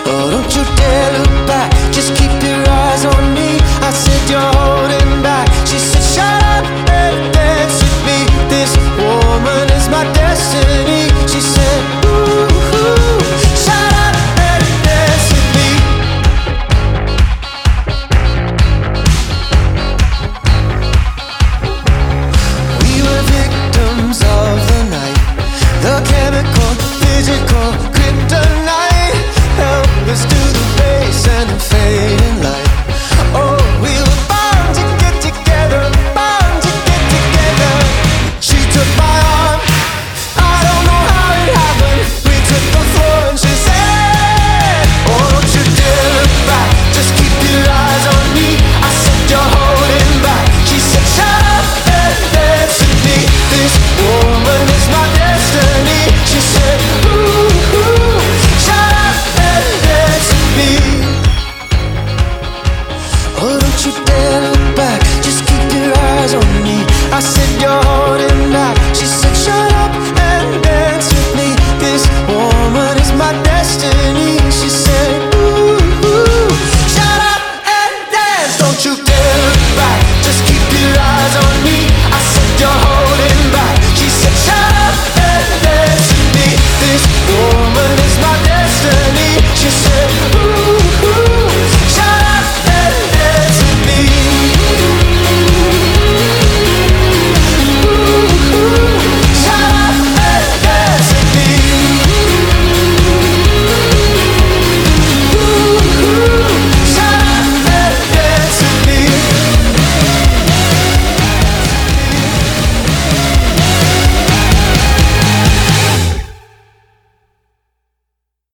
Oh, don't you dare look back, just keep your eyes on me. I said you're holding back. She said shut up and dance with me. This woman is my destiny. She said ooh, shut up and dance with me. We were victims of the night, the chemical, physical